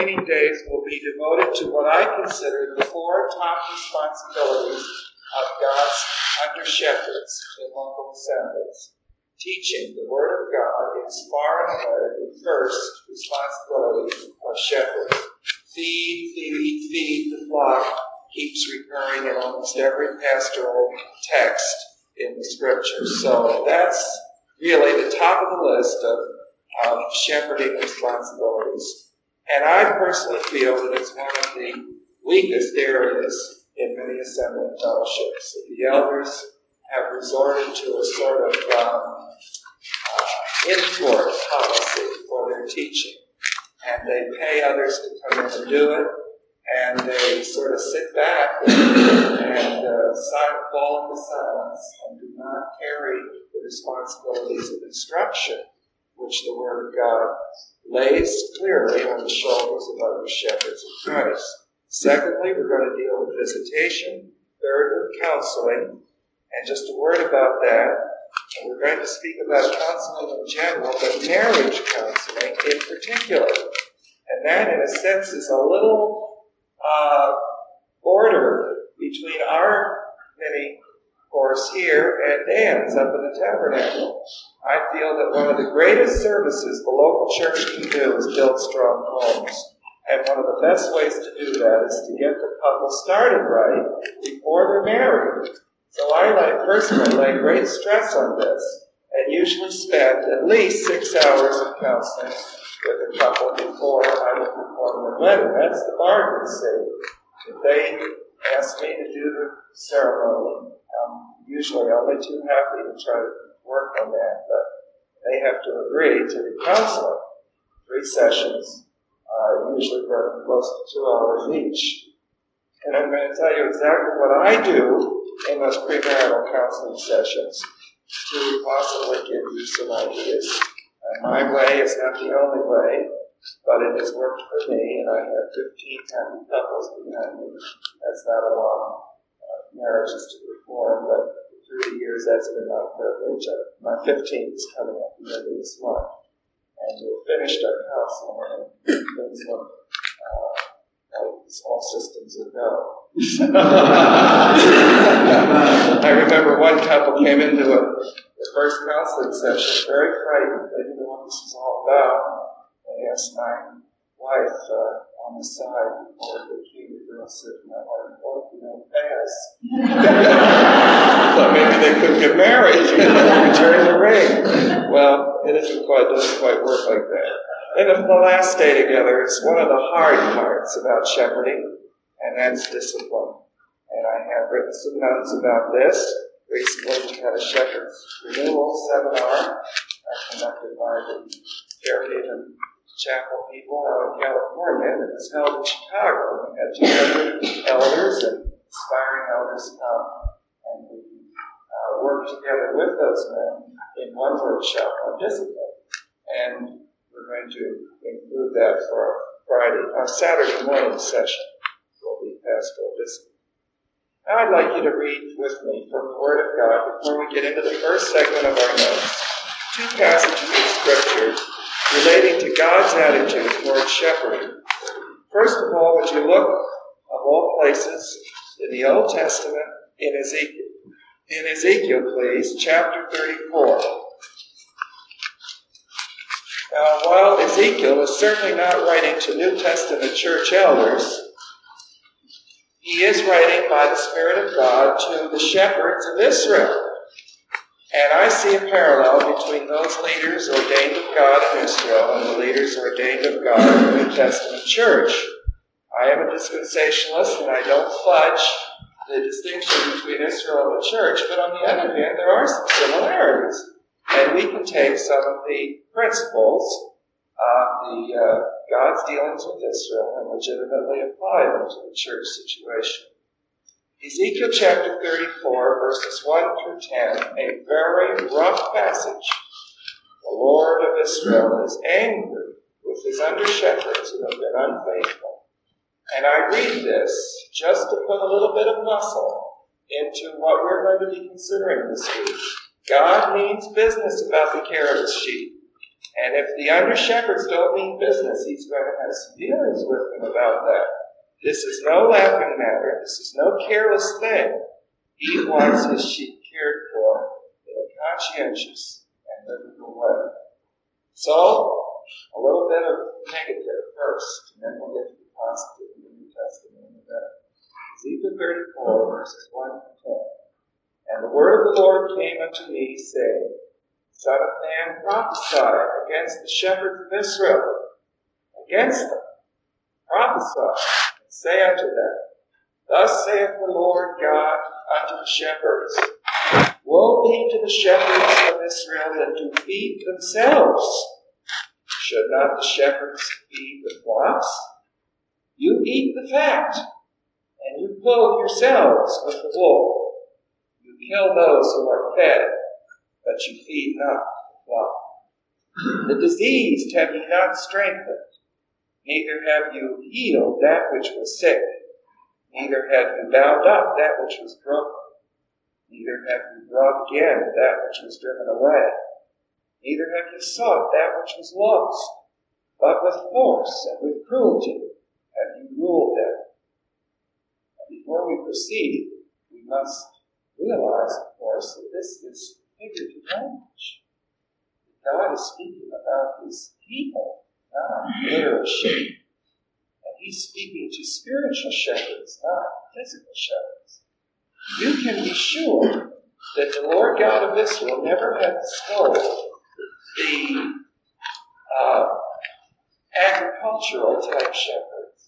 remaining days will be devoted to what I consider the 4 top responsibilities of God's under-shepherds in local assemblies. Teaching the Word of God is far and away the first responsibility of shepherds. Feed the flock keeps recurring in almost every pastoral text in the Scriptures. So that's really the top of the list of shepherding responsibilities. And I personally feel that it's one of the weakest areas in many assembly fellowships. The elders have resorted to a sort of import policy for their teaching. And they pay others to come in and do it, and they sort of sit back and fall into silence and do not carry the responsibilities of instruction, which the Word of God lays clearly on the shoulders of other shepherds of Christ. Secondly, we're going to deal with visitation. Third, with counseling. And just a word about that. We're going to speak about counseling in general, but marriage counseling in particular. And that, in a sense, is a little border between our mini course here and Dan's up in the tabernacle. I feel that one of the greatest services the local church can do is build strong homes. And one of the best ways to do that is to get the couple started right before they're married. So I personally lay great stress on this and usually spend at least 6 hours of counseling with a couple before I will perform their wedding. That's the bargain, see. If they ask me to do the ceremony, I'm usually only too happy to try to work on that, but they have to agree to the counseling. 3 sessions, usually run close to 2 hours each. And I'm going to tell you exactly what I do in those premarital counseling sessions to possibly give you some ideas. My way is not the only way, but it has worked for me, and I have 15 happy couples behind me. That's not a lot of marriages to perform, but through the years that's been my privilege. My 15th is coming up at the end of this month, and we've finished our counseling, and things look all systems are go. I remember one couple came into the first counseling session very frightened. They didn't know what this was all about. They asked my wife on the side before the came, the girl said, "My wife, what if we don't pass?" So maybe they couldn't get married and return the ring. Well, it doesn't quite work like that. And the last day together is one of the hard parts about shepherding, and that's discipline. And I have written some notes about this. Recently we had a shepherd's renewal seminar conducted by the Fairhaven Chapel people out in California, and it was held in Chicago. We had 200 elders and aspiring elders come, and we worked together with those men in one workshop on discipline. And we're going to include that for our Saturday morning session. Will be pastoral discipline. Now I'd like you to read with me from the Word of God before we get into the first segment of our notes. 2 passages of Scripture relating to God's attitude toward shepherding. First of all, would you look, of all places, in the Old Testament, in Ezekiel. In Ezekiel, please, chapter 34. Now, while Ezekiel is certainly not writing to New Testament church elders, he is writing by the Spirit of God to the shepherds of Israel. And I see a parallel between those leaders ordained of God in Israel and the leaders ordained of God in the New Testament church. I am a dispensationalist, and I don't fudge the distinction between Israel and the church, but on the other hand, there are some similarities. And we can take some of the principles of God's dealings with Israel and legitimately apply them to the church situation. Ezekiel chapter 34, verses 1 through 10, a very rough passage. The Lord of Israel is angry with his under-shepherds who have been unfaithful. And I read this just to put a little bit of muscle into what we're going to be considering this week. God means business about the care of his sheep. And if the under-shepherds don't mean business, he's going to have some dealings with them about that. This is no laughing matter. This is no careless thing. He wants his sheep cared for in a conscientious and biblical way. So, a little bit of negative first, and then we'll get to the positive in the New Testament in a bit. Ezekiel 34, verses 1 to 10. And the word of the Lord came unto me, saying, Son of man, prophesy against the shepherds of Israel, against them. Prophesy, and say unto them, Thus saith the Lord God unto the shepherds, Woe be to the shepherds of Israel that do feed themselves. Should not the shepherds feed the flocks? You eat the fat, and you clothe yourselves with the wool. You kill those who are fed, but you feed not the flock. The diseased have ye not strengthened, neither have you healed that which was sick, neither have you bound up that which was broken, neither have you brought again that which was driven away, neither have you sought that which was lost, but with force and with cruelty have you ruled them. And before we proceed, we must realize, of course, that this is figurative language. God is speaking about his people, not literal sheep. And he's speaking to spiritual shepherds, not physical shepherds. You can be sure that the Lord God of Israel never had to scold the agricultural type shepherds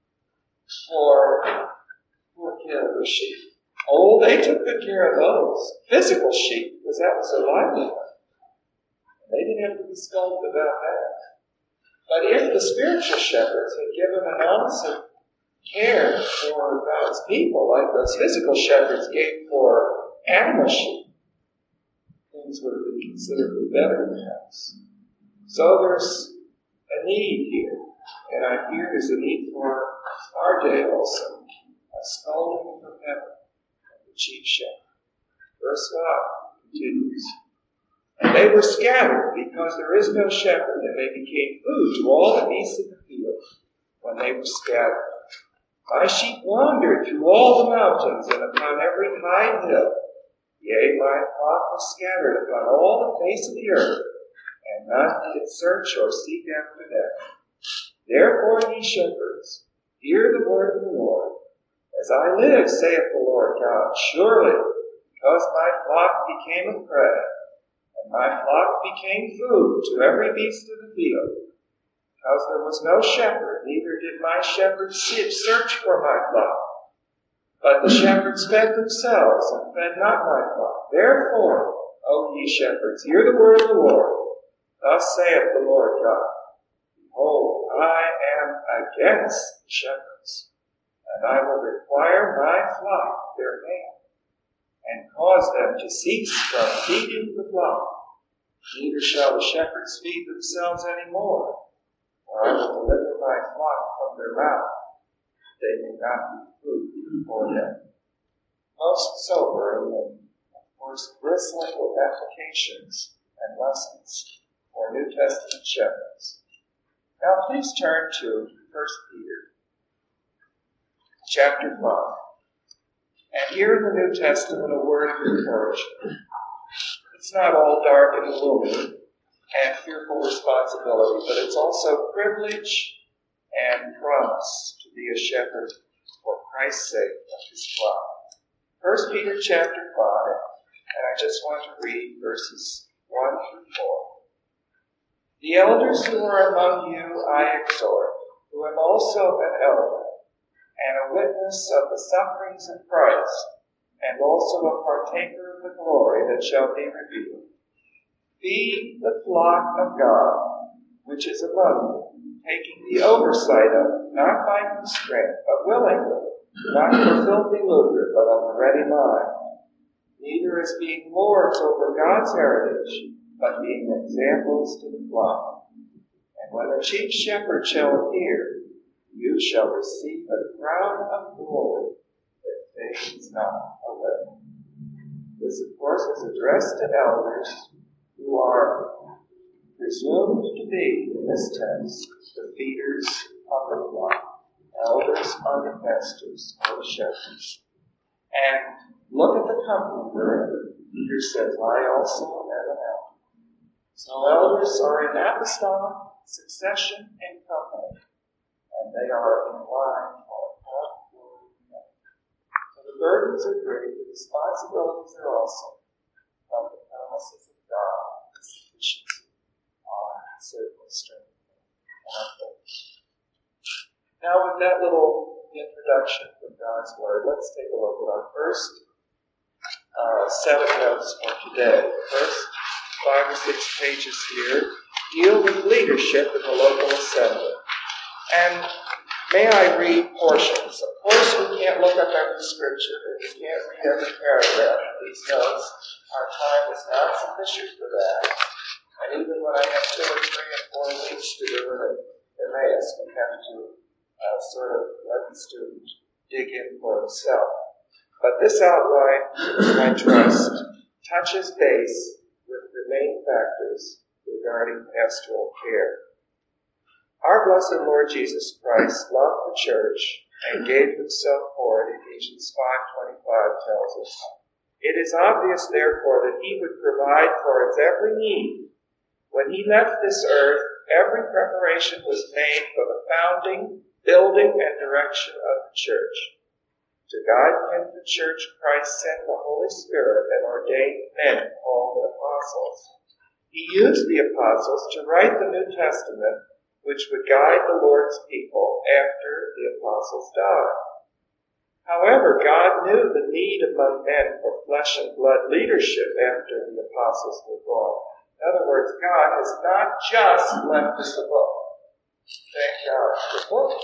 for poor care of their sheep. Oh, they took good care of those physical sheep, because that was their livelihood. They didn't have to be scolded about that. But if the spiritual shepherds had given an ounce of care for God's people, like those physical shepherds gave for animal sheep, things would have been considerably better, perhaps. So there's a need here, and I hear there's a need for our day also, a scolding from heaven of the chief shepherd. Verse 5 continues. And they were scattered because there is no shepherd, and they became food to all the beasts of the field when they were scattered. My sheep wandered through all the mountains and upon every high hill. Yea, my flock was scattered upon all the face of the earth, and none did search or seek after them. Therefore, ye shepherds, hear the word of the Lord. As I live, saith the Lord God, surely, because my flock became a prey, and my flock became food to every beast of the field, because there was no shepherd, neither did my shepherds search for my flock. But the shepherds fed themselves, and fed not my flock. Therefore, O ye shepherds, hear the word of the Lord. Thus saith the Lord God, Behold, I am against the shepherds, and I will require my flock their hand, and cause them to cease from feeding the flock. Neither shall the shepherds feed themselves any more, for I will deliver my flock from their mouth, that they may not be food for them. Most sobering and, of course, bristling with applications and lessons for New Testament shepherds. Now please turn to 1 Peter chapter 5. And here in the New Testament, a word of encouragement. It's not all dark and gloomy and fearful responsibility, but it's also privilege and promise to be a shepherd for Christ's sake of his flock. 1 Peter chapter 5, and I just want to read verses 1 through 4. The elders who are among you I exhort, who am also an elder, and a witness of the sufferings of Christ, and also a partaker of the glory that shall be revealed. Feed the flock of God, which is among you, taking the oversight of it, not by constraint, but willingly, not for filthy lucre, but of a ready mind, neither as being lords over God's heritage, but being examples to the flock. And when the chief shepherd shall appear, you shall receive a crown of glory that fades not away. This, of course, is addressed to elders who are presumed to be, in this text, the feeders of the flock. Elders are the pastors or the shepherds. And look at the company where Peter says, I also am an elder. So elders are in apostolic succession and company, and they are in line for what will be done. So the burdens are great, the responsibilities are also, but the promises of God, the sufficiency, are certainly strengthening our faith. Now, with that little introduction from God's Word, let's take a look at our first set of notes for today. The first 5 or 6 pages here deal with leadership in the local assembly. And may I read portions? Of course, we can't look up every scripture, and we can't read every paragraph of these notes. Our time is not sufficient for that. And even when I have 2 or 3 or 4 weeks to do it at Emmaus, we have to sort of let the student dig in for himself. But this outline, I trust, touches base with the main factors regarding pastoral care. Our blessed Lord Jesus Christ loved the church and gave himself for it, Ephesians 5:25 tells us. It is obvious, therefore, that he would provide for its every need. When he left this earth, every preparation was made for the founding, building, and direction of the church. To guide him, the church, Christ sent the Holy Spirit and ordained men called apostles. He used the apostles to write the New Testament, which would guide the Lord's people after the apostles died. However, God knew the need among men for flesh and blood leadership after the apostles were gone. In other words, God has not just left us a book. Thank God for the book.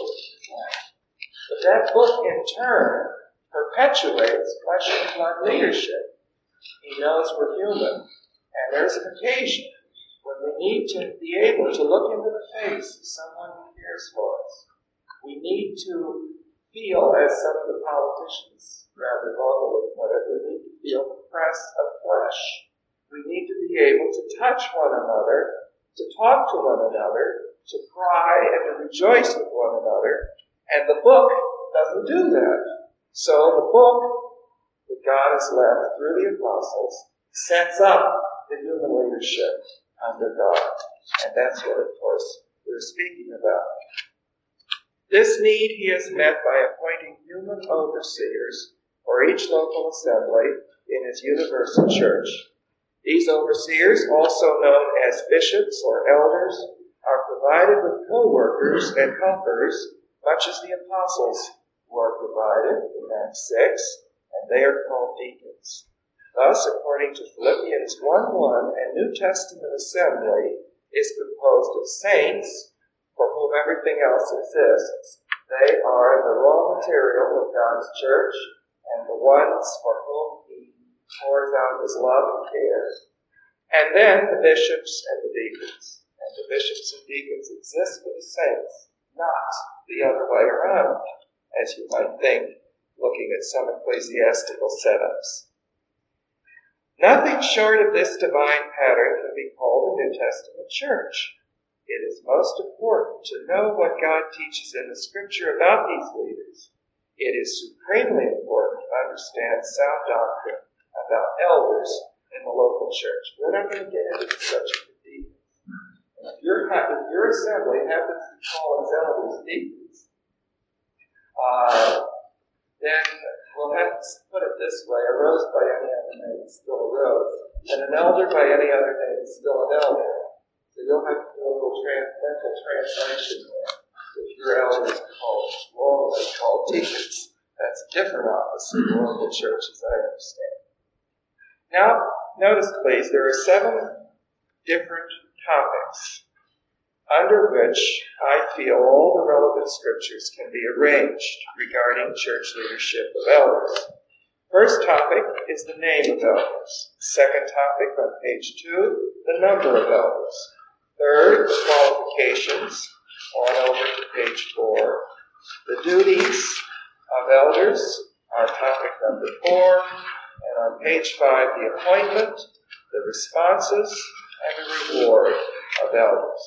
But that book, in turn, perpetuates flesh and blood leadership. He knows we're human, and there's an occasion when we need to be able to look into the face of someone who cares for us. We need to feel, as some of the politicians rather vulgarly put it, we need to feel the press of flesh. We need to be able to touch one another, to talk to one another, to cry and to rejoice with one another. And the book doesn't do that. So the book that God has left through the apostles sets up the human leadership under God. And that's what, of course, we're speaking about. This need he has met by appointing human overseers for each local assembly in his universal church. These overseers, also known as bishops or elders, are provided with co-workers and helpers, much as the apostles were provided in Acts 6, and they are called deacons. Thus, according to Philippians 1:1, a New Testament assembly is composed of saints for whom everything else exists. They are the raw material of God's church and the ones for whom he pours out his love and care. And then the bishops and the deacons. And the bishops and deacons exist for the saints, not the other way around, as you might think, looking at some ecclesiastical setups. Nothing short of this divine pattern can be called a New Testament church. It is most important to know what God teaches in the Scripture about these leaders. It is supremely important to understand sound doctrine about elders in the local church. We're not going to get into such a deep. If your assembly happens to call its elders deacons, then we'll have to put it this way: a rose by any other name is still a rose, and an elder by any other name is still an elder. So you'll have to do a little mental translation there. If your elder is wrongly called deacons, that's a different office in the local church, as I understand. Now, notice please, there are 7 different topics under which I feel all the relevant scriptures can be arranged regarding church leadership of elders. First topic is the name of elders. Second topic on page 2, the number of elders. Third, the qualifications, on over to page 4. The duties of elders are topic number 4. And on page 5, the appointment, the responses, and the reward of elders.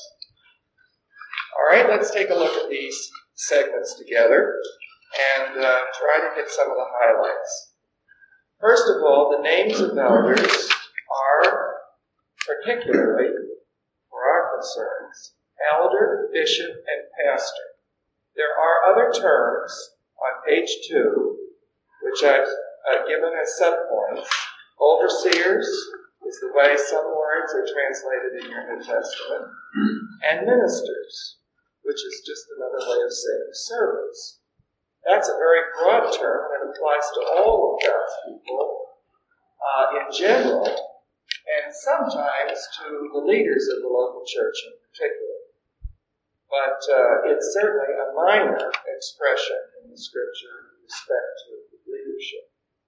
All right, let's take a look at these segments together and try to get some of the highlights. First of all, the names of elders are particularly, for our concerns, elder, bishop, and pastor. There are other terms on page 2, which I've given as subpoints. Overseers is the way some words are translated in your New Testament, and ministers, which is just another way of saying servants. That's a very broad term that applies to all of God's people in general, and sometimes to the leaders of the local church in particular. But it's certainly a minor expression in the Scripture with respect to leadership.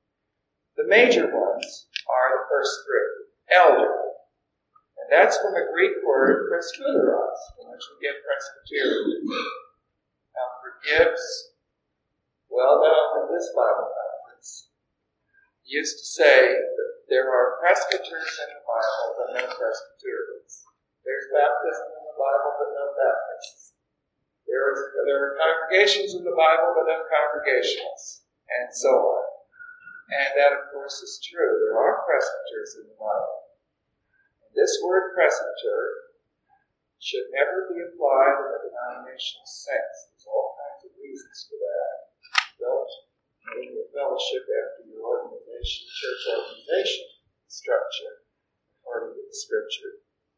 The major ones are the first 3. Elder. And that's from the Greek word presbyteros, from which we get Presbyterian. Now, forgives, well known in this Bible conference, used to say that there are presbyters in the Bible, but no Presbyterians. There's baptism in the Bible, but no Baptists. There are congregations in the Bible, but no Congregationalists, and so on. And that, of course, is true. There are presbyters in the Bible. And this word presbyter should never be applied in a denominational sense. There's all kinds of reasons for that. Don't name your fellowship after your organization, church organization structure, according to the Scripture.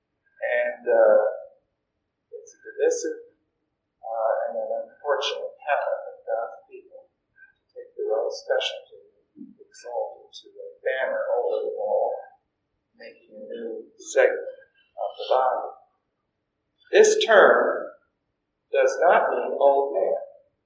And it's a divisive and an unfortunate habit of God's people to take their own specialty and exalt it to a banner over them all, making a new segment of the body. This term does not mean old man.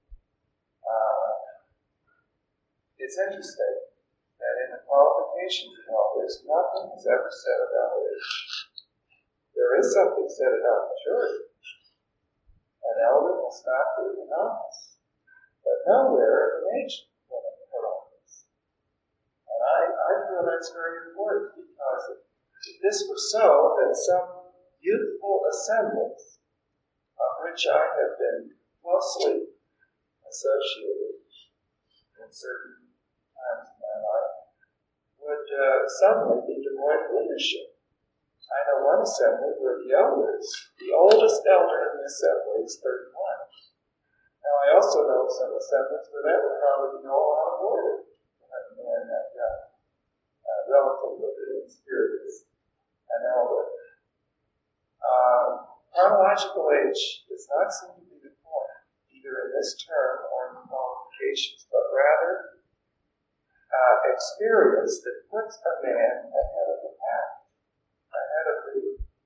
It's interesting that in the qualifications of elders, nothing is ever said about age. There is something said about maturity. An elder must not be an office, but nowhere is an age limit for office. And I feel that's very important, because if this were so, then some youthful assemblies, of which I have been closely associated in certain times in my life, would suddenly be devoid of leadership. I know one assembly where the oldest elder in the assembly is 31. Now, I also know some assemblies where that would probably be all out of order to have a man that young, relatively inexperienced, an elder. Chronological age does not seem to be the point, either in this term or in the qualifications, but rather experience that puts a man ahead of the pack, ahead of the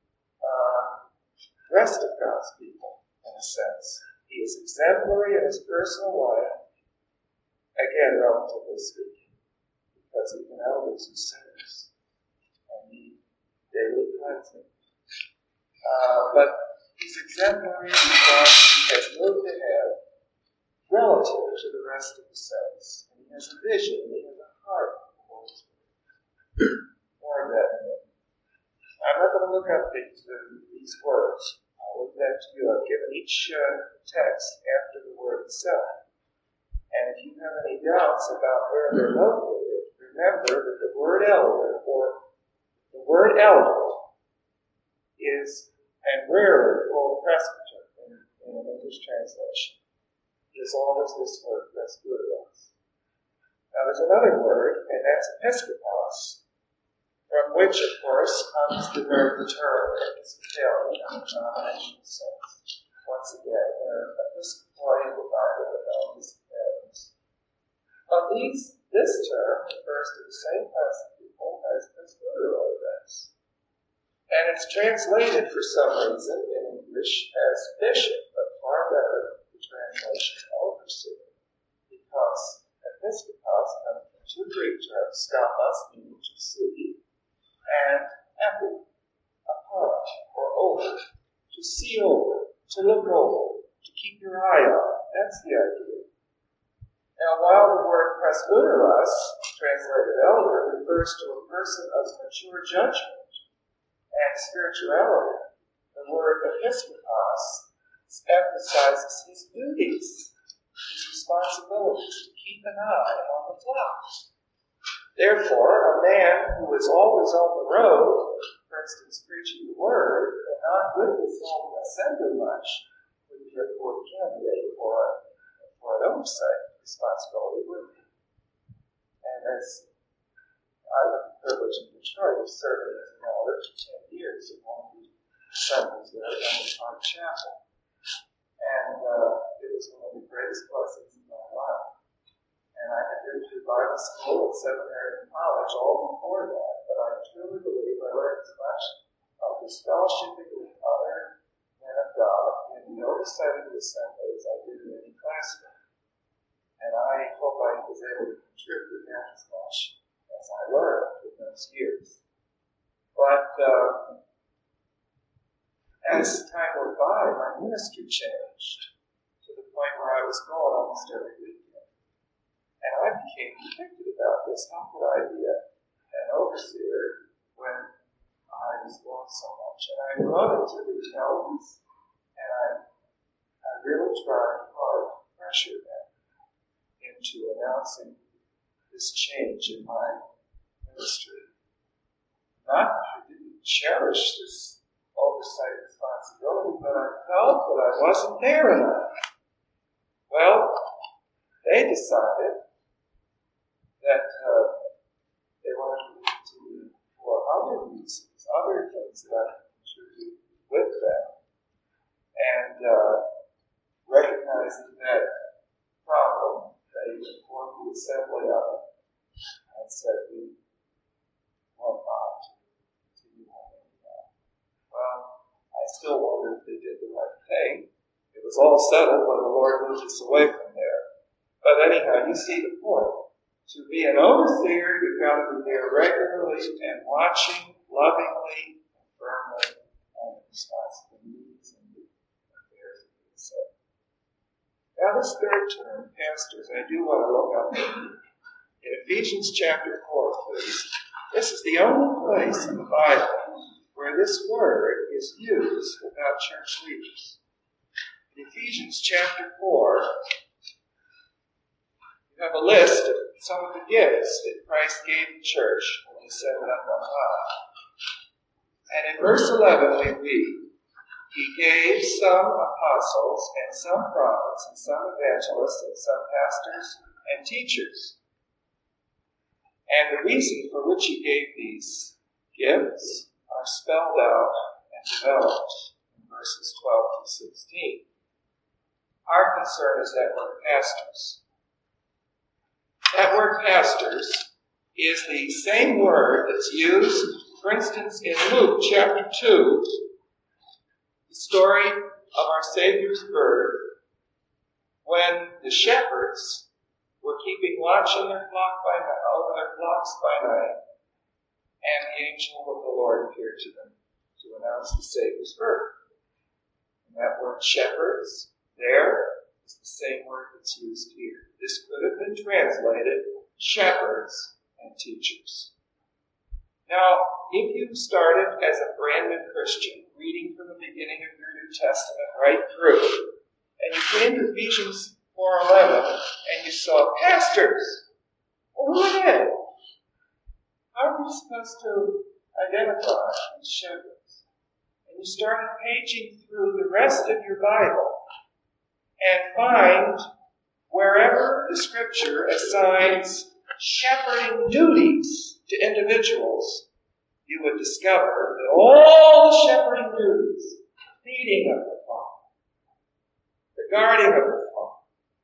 rest of God's people, in a sense. He is exemplary in his personal life, again, relatively speaking, because even elders are sinners and need daily cleansing. But he's exemplary because he has moved ahead relative to the rest of the saints. And he has a vision, and he has a heart for the Holy Spirit. More of that in a minute. I'm not going to look up these words. I'll leave that to you. I've given each text after the word itself. And if you have any doubts about where they're located, remember that the word elder, or the word elder, is, and rarely called presbyter in an English translation, is always this word, presbyteros. Now there's another word, and that's episkopos, from which, of course, comes the term Episcopalian in the denominational sense. Once again, they're Episcopalian divided with Episcopalians. But this term refers to the same class of people as presbyteros does. And it's translated for some reason in English as bishop, but far better the translation overseer, because episkopos comes from 2 Greek terms, skopos, meaning to see, and epi, upon, or over, to see over, to look over, to keep your eye on. That's the idea. Now, while the word presbyteros, translated elder, refers to a person of mature judgment and spirituality, the the word episkopos emphasizes his duties, his responsibilities to keep an eye on the flock. Therefore, a man who is always on the road, for instance, preaching the word, and not with his home assembly much, would be a poor candidate for an oversight responsibility, wouldn't he? And as I have the privilege in Detroit of serving as an elder for 10 years at one of the assemblies there at Elmwood Park Chapel. And it was one of the greatest blessings in my life. And I had been through Bible school and seminary and college all before that, but I truly believe I learned as much of this fellowshipping with other men of God in the oversight of the assembly as I did in any classroom. And I hope I was able to contribute that as much as I learned in those years. But as time went by, my ministry changed to the point where I was going almost every weekend. And I became convicted about this. How could I be an overseer when I was going so much? And I wrote it to the elders, and I really tried hard to pressure them into announcing this change in my ministry. Not that I didn't cherish this oversight responsibility, but I felt that I wasn't there enough. Well, they decided that they wanted me to continue for other reasons, other things that I could contribute with them. And recognizing that problem, they informed the assembly of it and said, we want not to continue on any that. Well, I still wonder if they did the right thing. It was all settled when the Lord moved us away from there. But anyhow, you see the point. To be an overseer, you've got to be there regularly and watching lovingly and firmly on the responsible needs and the affairs of the assembly. Now, this third term, pastors, I do want to look up in Ephesians chapter 4, please. This is the only place in the Bible where this word is used about church leaders. In Ephesians chapter 4, you have a list of some of the gifts that Christ gave the church when he set it up on high. And in verse 11 we read, he gave some apostles and some prophets and some evangelists and some pastors and teachers. And the reason for which he gave these gifts are spelled out and developed in verses 12 to 16. Our concern is that we're pastors. That word pastors is the same word that's used, for instance, in Luke chapter 2, the story of our Savior's birth, when the shepherds were keeping watch on their flock over their flocks by night, and the angel of the Lord appeared to them to announce the Savior's birth. And that word shepherds there is the same word that's used here. This could have been translated shepherds and teachers. Now, if you started as a brand new Christian, reading from the beginning of your New Testament right through, and you came to Ephesians 4:11, and you saw pastors, well, who are they? How are we supposed to identify these shepherds? And you started paging through the rest of your Bible, and find wherever the Scripture assigns shepherding duties to individuals, you would discover that all the shepherding duties, the feeding of the flock, the guarding of the flock,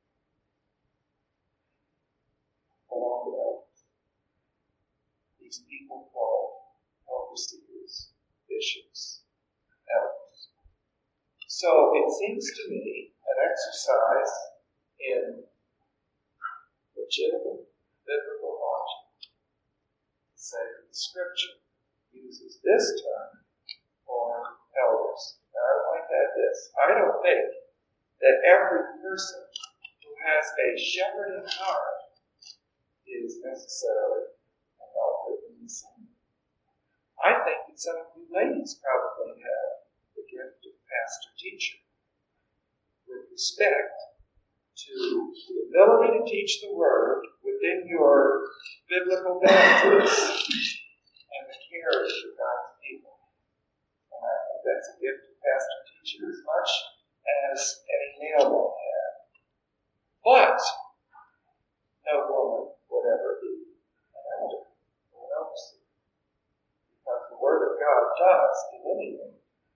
belong to elders. These people called overseers, bishops, elders. So it seems to me an exercise in legitimate biblical logic to say that the Scripture uses this term for elders. Now, I might add this. I don't think that every person who has a shepherding heart is necessarily an elder in the same. I think that some of you ladies probably have the gift of pastor-teacher with respect to the ability to teach the Word within your biblical boundaries and the care of God's people. And I think that's a gift of pastor-teacher as much as any male will have. But no woman would ever be an elder or an overseer, because the Word of God does delineate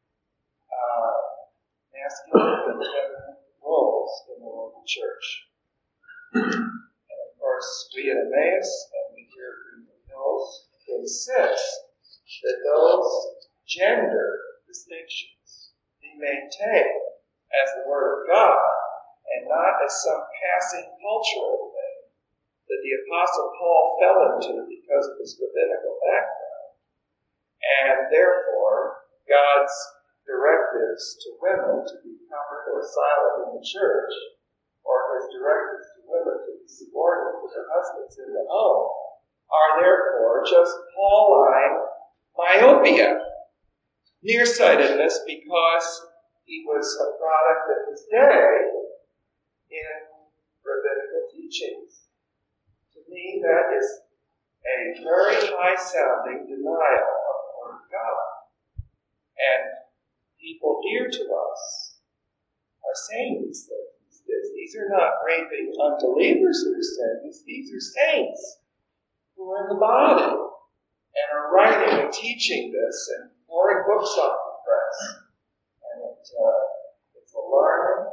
masculine and feminine roles in the local church. And of course, we at Emmaus and we here at Greenwood Hills insist that those gender distinctions be maintained as the Word of God and not as some passing cultural thing that the Apostle Paul fell into because of his rabbinical background. And therefore, God's directives to women to be covered or silent in the church, or his directives to women to be subordinate to their husbands in the home, are therefore just Pauline myopia, nearsightedness, because he was a product of his day in rabbinical teachings. To me, that is a very high-sounding denial of the Word of God. And people dear to us are saying these things. These are not raving unbelievers who are saying this. These are saints who are in the body and are writing and teaching this and pouring books off the press. And it's alarming.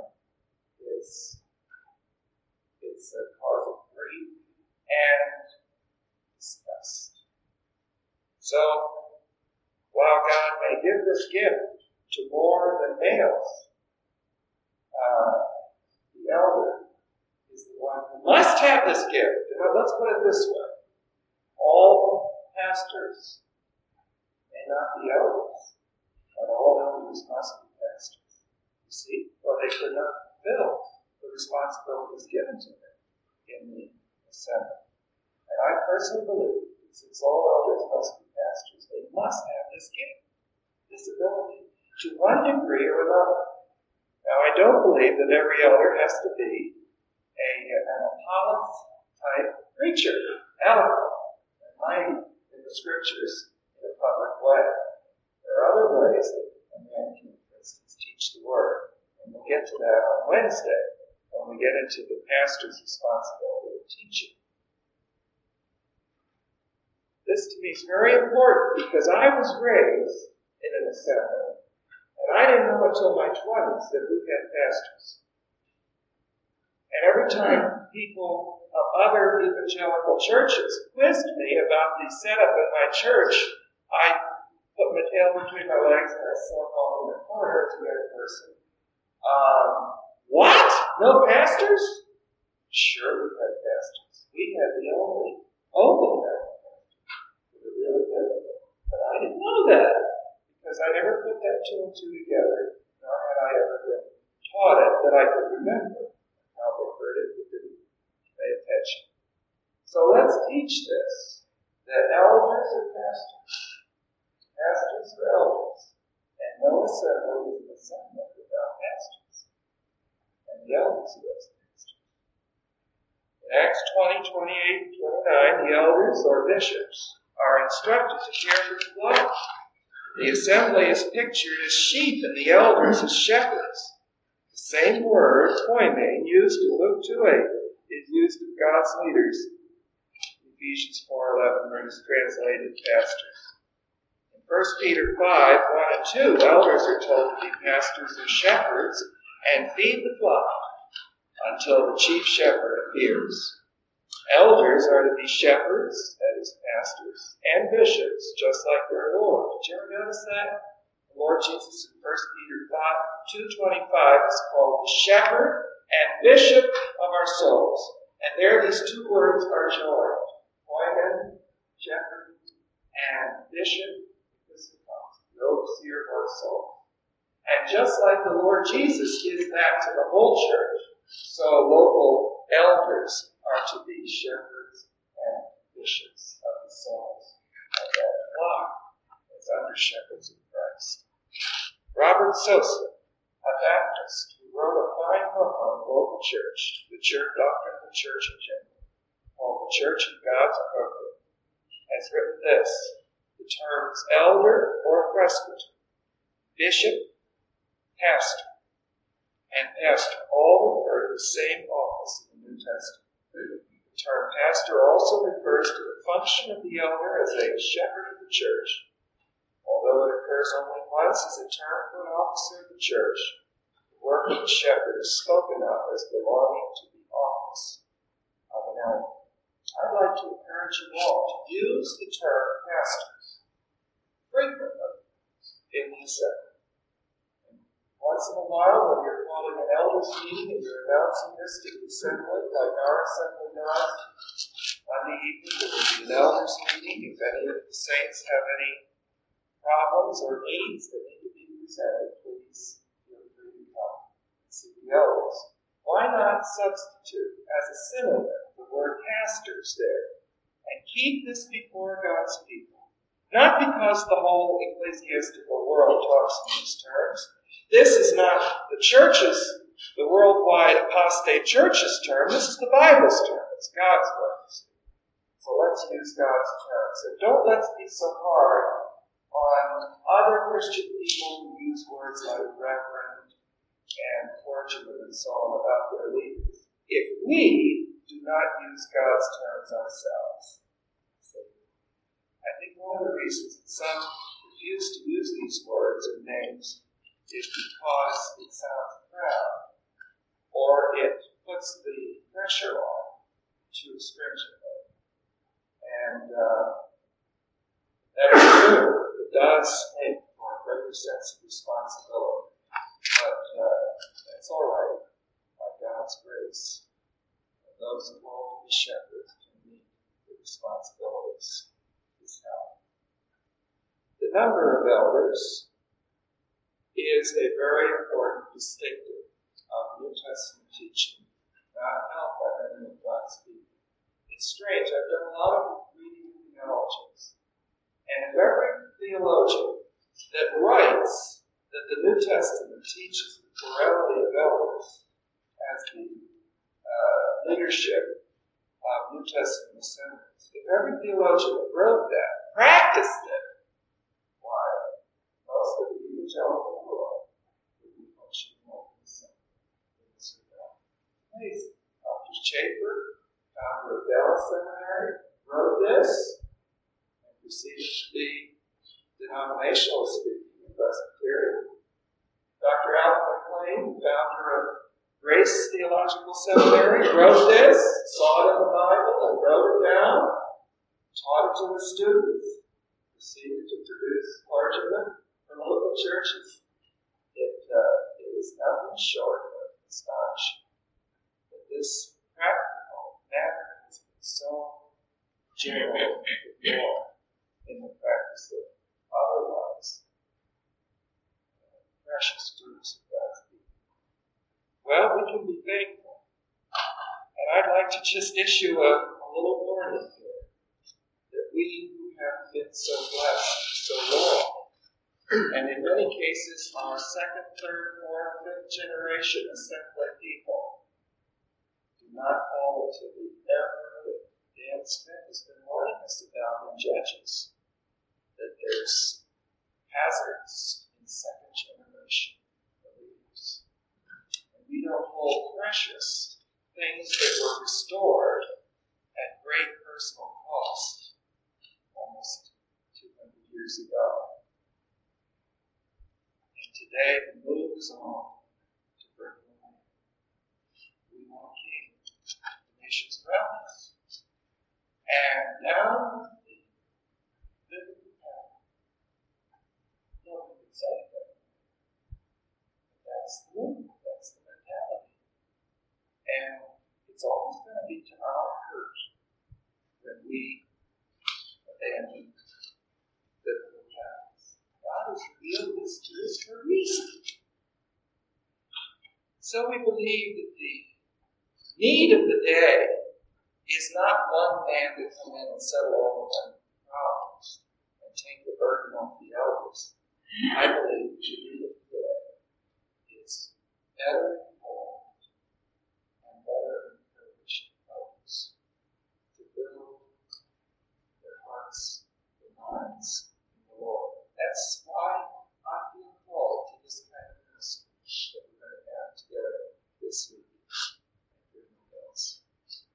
It's a cause of grief and disgust. So, while God may give this gift to more than males, the elder is the one who must have this gift. Let's put it this way. All pastors may not be elders, but all elders must be pastors. You see? Or they could not fulfill the responsibilities given to them in the assembly. And I personally believe that since all elders must be pastors, they must have this gift, this ability, to one degree or another. Now, I don't believe that every elder has to be an Apollos-type preacher, eloquent, and mighty in the Scriptures in a public way. There are other ways that a man can, for instance, teach the Word. And we'll get to that on Wednesday when we get into the pastor's responsibility of teaching. This to me is very important because I was raised in an assembly, and I didn't know until my 20s that we had pastors. And every time people of other evangelical churches quizzed me about the setup in my church, I put my tail between my legs and I sat off in the corner to the other person. What? No pastors? Sure, we had pastors. We had the only pastors. Really good. But I didn't know that because I never put that two and two together, nor had I ever been taught it that I could remember. I probably heard it but didn't pay attention. So let's teach this, that elders are pastors. Pastors are elders. And no assembly is an assembly without pastors. And the elders are those pastors. In Acts 20, 28, 29, the elders or bishops are instructed to care for the flock. The assembly is pictured as sheep and the elders as shepherds. The same word, poime, used in Luke 2:8, is used of God's leaders. Ephesians 4:11, where it is translated pastors. In 1 Peter 5:1 and 2, elders are told to be pastors or shepherds and feed the flock until the chief shepherd appears. Elders are to be shepherds, that is, pastors, and bishops, just like their Lord. Did you ever notice that? The Lord Jesus in 1 Peter 2:25 is called the shepherd and bishop of our souls. And there these two words are joined. Poimen, shepherd, and bishop, the overseer of our soul. And just like the Lord Jesus gives that to the whole church, so local elders are to be shepherds and bishops of the souls of that flock as under shepherds of Christ. Robert Sosa, a Baptist who wrote a fine book on the local church, the church doctrine of the church in general, called The Church of God's Program, has written this: the terms elder or presbyter, bishop, pastor, and pastor all refer to the same office in the New Testament. The term pastor also refers to the function of the elder as a shepherd of the church. Although it occurs only once as a term for an officer of the church, the work of the shepherd is spoken of as belonging to the office of an elder. I'd like to encourage you all to use the term pastor frequently in the assembly. Once in a while, when you're calling an elders meeting and you're announcing this to the assembly, like our assembly does, Monday evening there will be an elders meeting. If any of the saints have any problems or needs that need to be presented, please feel free to come and see the elders. Why not substitute as a synonym the word pastors there and keep this before God's people? Not because the whole ecclesiastical world talks in these terms. This is not the church's, the worldwide apostate church's term. This is the Bible's term. It's God's words. So let's use God's terms. And don't let's be so hard on other Christian people who use words like reverend and clergyman and so on about their leaders, if we do not use God's terms ourselves. I think one of the reasons that some refuse to use these words and names is because it sounds proud, or it puts the pressure on too stringently. And that is true. It does make for a greater sense of responsibility. But that's all right. By God's grace, those called to be shepherds can meet the responsibilities of this help. The number of elders is a very important distinctive of New Testament teaching, not held by many of God's people. It's strange. I've done a lot of reading in theologians, and every theologian that writes that the New Testament teaches the plurality of elders as the leadership of New Testament assemblies, if every theologian that wrote that practiced it, why, most of the evangelical world would be functioning like this. Amazing. Dr. Chafer, founder of Dallas Seminary, wrote this and proceeded to be denominational speaking in Presbyterian. Dr. Alvin McLean, founder of Grace Theological Seminary, wrote this, saw it in the Bible, and wrote it down, taught it to his students, proceeded to produce clergymen from local churches. It is nothing short of astonishing that this practical matter has been so general before in the practice of otherwise precious groups of God's people. Well, we can be thankful. And I'd like to just issue a little warning here that we who have been so blessed so long, and in many cases our second, third, fourth, fifth generation assembly people, do not fall into the error that Dan Smith has been warning us about in Judges, that there's hazards in second generation believers. And we don't hold precious things that were restored at great personal cost almost 200 years ago. And today the move is on to bring them in. We want a king. The nations around us. And now the biblical path. No one can say that. But that's the move. That's the mentality. And it's always going to be to our hurt when we abandon biblical paths. God has revealed this to us for a reason. So we believe that the need of the day is not one man to come in and settle all the problems and take the burden off the elders. I believe the need of the better informed and better encouraged others to build their hearts and minds in the Lord. That's why I feel called to this kind of ministry that we're going to have together this week at Goodman Hills.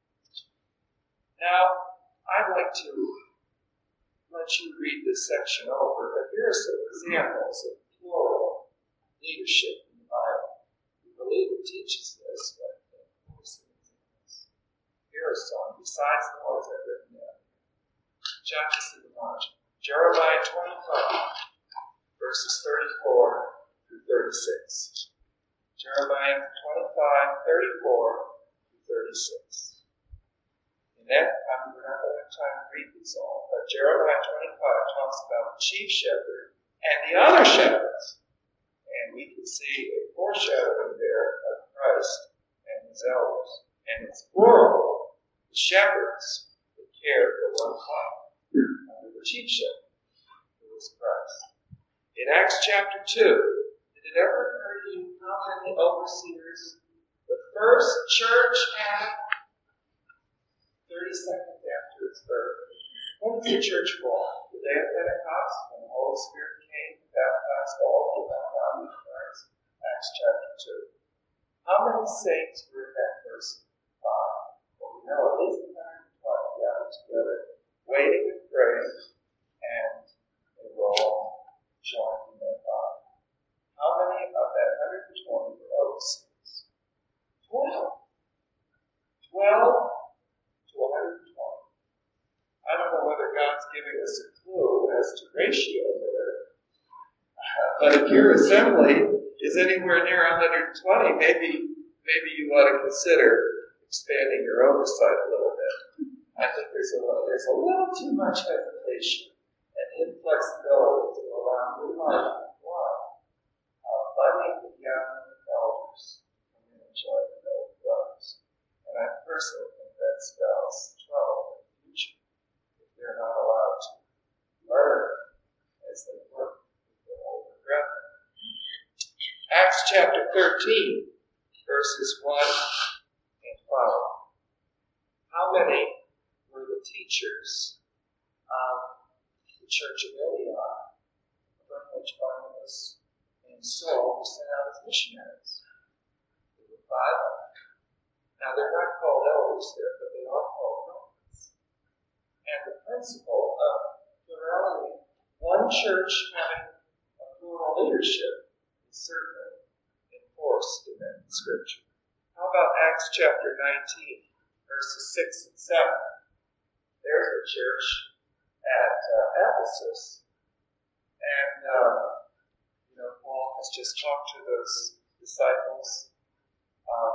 Now, I'd like to let you read this section over, but here are some examples of plural leadership in the Bible. We believe it teaches this, but here are some examples. Here are some, besides the ones I've written down. Jot this in the margin. Jeremiah 25, verses 34 through 36. Jeremiah 25, 34 through 36. In that time, we're not going to have time to read these all, but Jeremiah 25 talks about the chief shepherd and the other shepherds. And we can see a foreshadowing there of Christ and his elders. And it's plural, the shepherds that care for one flock under the chief shepherd, who is Christ. In Acts chapter 2, did it ever occur to you how many overseers the first church had? 30 seconds after its birth. When was the church born? The day of Pentecost, when the Holy Spirit came and baptized all who have found in Christ. Acts chapter 2. How many saints were in that first 5? Well, we know at least 120 gathered together, waiting and praying, and they were all joined in their body. How many of that 120 were overseers? 12. 12 to 120. I don't know whether God's giving us a clue as to ratio there. But if your assembly is anywhere near 120, maybe you ought to consider expanding your oversight a little bit. I think there's a little too much hesitation and inflexibility to allow new life and life. Budding young elders come in and join the old brothers. And I personally think that spells trouble in the future if they're not allowed to learn as they work with their older brethren. Acts chapter 13, verses 1 and 5. How many were the teachers of the church of Antioch, from which Barnabas and Saul were sent out as missionaries? There were 5 of them. Now, they're not called elders there, but they are called prophets. And the principle of plurality, one church having a plural leadership, is certainly enforced in that scripture. How about Acts chapter 19, verses 6 and 7? There's a church at Ephesus. And, Paul has just talked to those disciples of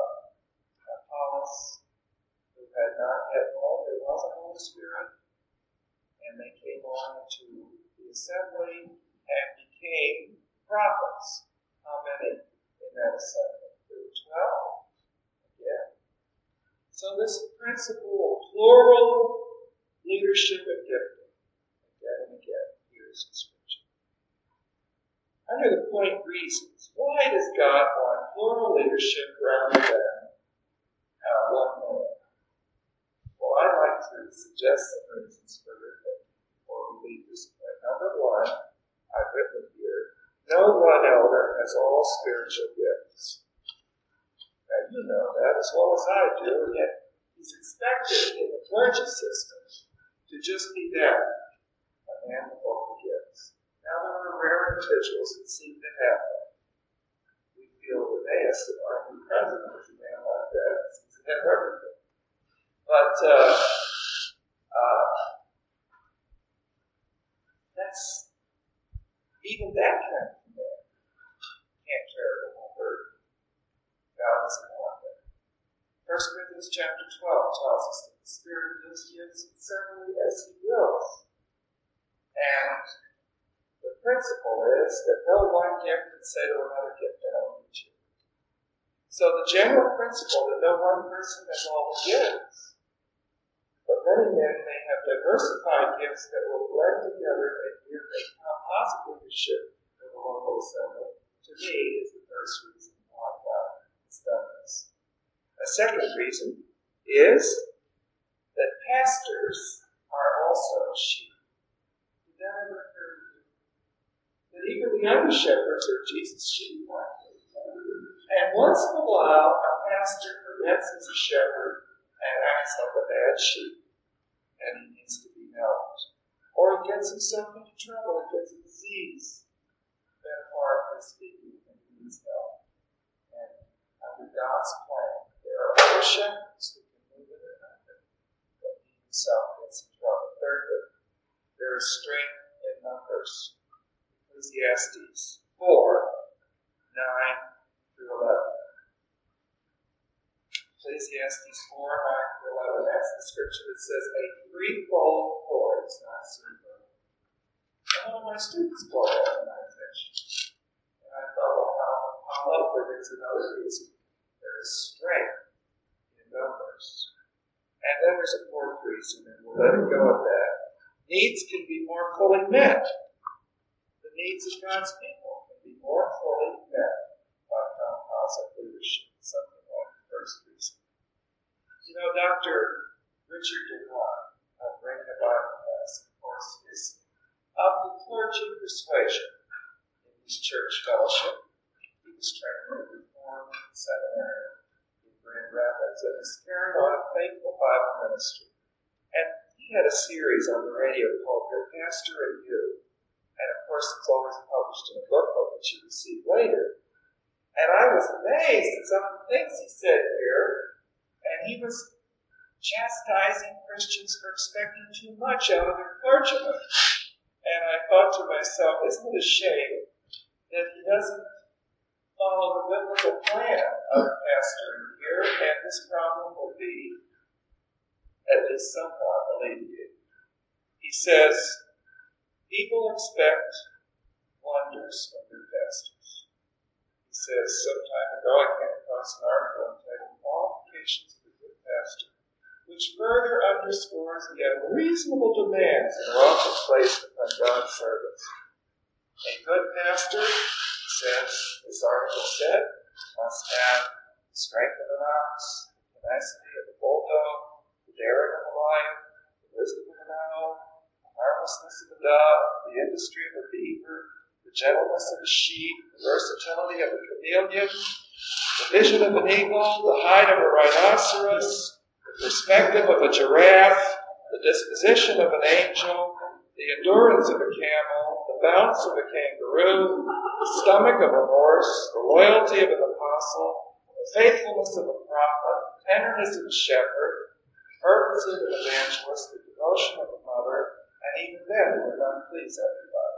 Apollos, who had not yet known there was a Holy Spirit, and they came on into the assembly and became prophets. How many in that assembly? There were 12. Again. So this principle of plural leadership and gifting, again and again, here's in Scripture. Under the point reasons, why does God want plural leadership rather than one man? Well, I'd like to suggest some reasons for your thinking before we leave this point. Number 1, I've written here, no one elder has all spiritual gifts. Now, you know that as well as I do, and yet he's expected in the clergy system to just be that, a man with all the gifts. Now, there are rare individuals that seem to have them. We feel amazed that our new president is a man like that. Seems to have everything. But that's even that kind of man can't carry the whole burden. God doesn't want that. 1 Corinthians chapter 12 tells us that the Spirit gives gifts certainly as He wills. And the principle is that no one gift can say to another gift, I don't need you. So the general principle that no one person has all the gifts, but many men may have diversified gifts that will blend together and give a composite leadership in the local assembly, to me is the first reason why A second reason is that pastors are also sheep. Did that ever occur to you? That even the under-shepherds are Jesus' sheep. And once in a while, a pastor forgets he's a shepherd and acts like a bad sheep, and he needs to be helped. Or he gets himself into trouble and gets a disease, metaphorically speaking, and he needs help. And under God's plan, there are other shepherds who can move in and out, but he himself gets in trouble. Thirdly, there is strength in numbers. Ecclesiastes 4:9 through 11. Ecclesiastes 4:9 through 11. That's the scripture that says, a threefold cord is not single. And one of my students brought that to my attention. And I thought, well, how lovely is another reason. There is strength in numbers. And then there's a fourth reason, and we'll let it go at that. Needs can be more fully met. The needs of God's people can be more fully met by composite leadership. Something like the first reason. You know, Dr. Richard DeWine, of Bringing the Bible Class, of course, is of the clergy persuasion in his church fellowship. He was trained at Reformed Seminary in Grand Rapids and has carried on a faithful Bible ministry. And he had a series on the radio called Your Pastor and You. And of course, it's always published in a booklet that you receive later. And I was amazed at some of the things he said here. And he was chastising Christians for expecting too much out of their clergymen. And I thought to myself, isn't it a shame that he doesn't follow the biblical plan of pastoring here, and this problem will be at least somewhat alleviated. He says, people expect wonders from their pastors. He says, some time ago I came across an article entitled Qualifications of a Good Pastor, which further underscores the unreasonable demands that are often placed upon God's servants. A good pastor, he says, this article said, must have the strength of an ox, the tenacity of a bulldog, the daring of a lion, the wisdom of an owl, the harmlessness of a dove, the industry of a beaver, the gentleness of a sheep, the versatility of a chameleon, the vision of an eagle, the height of a rhinoceros, the perspective of a giraffe, the disposition of an angel, the endurance of a camel, the bounce of a kangaroo, the stomach of a horse, the loyalty of an apostle, the faithfulness of a prophet, the tenderness of a shepherd, the fervency of an evangelist, the devotion of a mother, and even then it would not please everybody.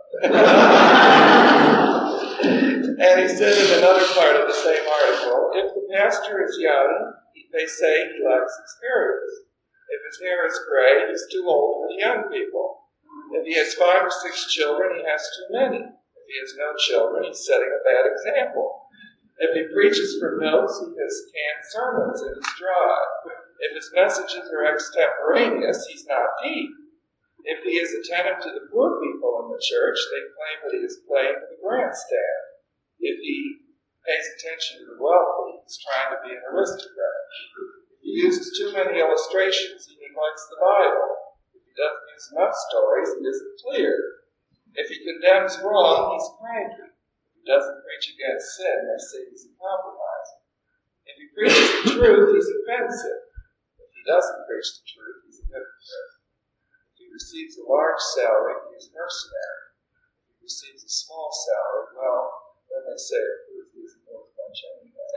And he said in another part of the same article, if the pastor is young, they say he lacks experience. If his hair is gray, he's too old for the young people. If he has 5 or 6 children, he has too many. If he has no children, he's setting a bad example. If he preaches from notes, he has canned sermons and he's dry. If his messages are extemporaneous, he's not deep. If he is attentive to the poor people in the church, they claim that he is playing to the grandstand. If he pays attention to the wealthy, he's trying to be an aristocrat. If he uses too many illustrations, he neglects the Bible. If he doesn't use enough stories, he isn't clear. If he condemns wrong, he's cranky. If he doesn't preach against sin, they say he's a compromiser. If he preaches the truth, he's offensive. If he doesn't preach the truth, he's a hypocrite. If he receives a large salary, he's mercenary. If he receives a small salary, well, then they say it proves he isn't worth much anyway.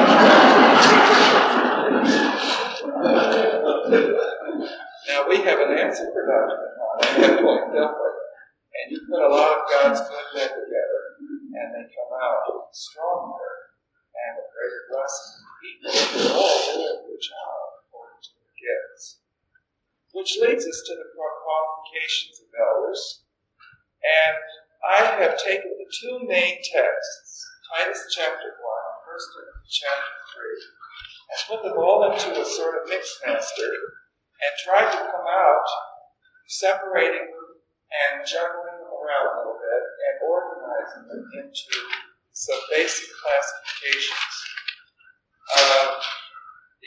Now, we have an answer for Dr. Mahon at that point, don't we? And you put a lot of God's good men together, and they come out stronger and a greater blessing to people. They're all doing their job according to their gifts. Which leads us to the qualifications of elders. And I have taken the 2 main texts, Titus chapter 1 and 1 Timothy chapter 3, and put them all into a sort of mixed master, and tried to come out separating them and juggling them around a little bit and organizing them into some basic classifications. The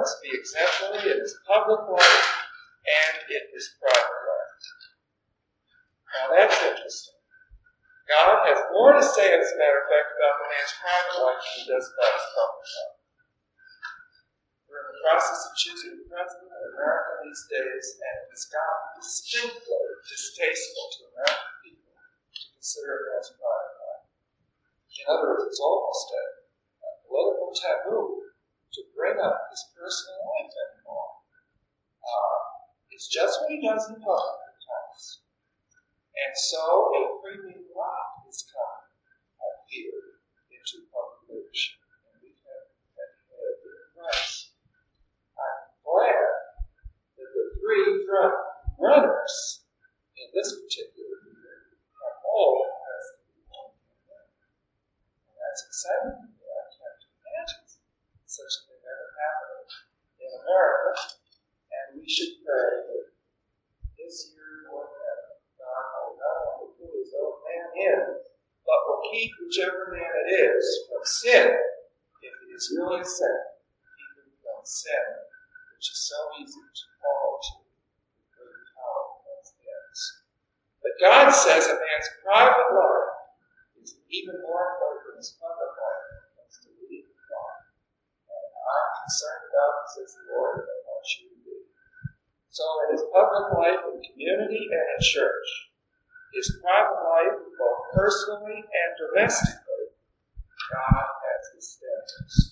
must be exemplary in his public life and in his private life. Now that's interesting. God has more to say, as a matter of fact, about the man's private life than he does about his public life. We're in the process of choosing the president of America these days, and it has gotten distinctly distasteful to American people to consider a man's private life. In other words, it's almost a political taboo to bring up his personal life anymore. It's just what he does in public at times. And so a premium lot is coming, I fear, into public leadership. And we have had to pay a big price. I'm glad that the three front runners in this particular year have all passed the one pandemic. And that's exciting to me. I can't imagine such a thing ever happening in America. And we should pray that this year, more than ever, God will not only put his own man in, but will keep whichever man it is from sin, if he is really sin, keep him from sin, which is so easy to fall to with great power against the ends. But God says a man's private life is even more important than his public life when it comes to leading God. And I'm concerned about it, says the Lord, and I want you to be. So in his public life in community and in church, his private life, both personally and domestically, God has his standards.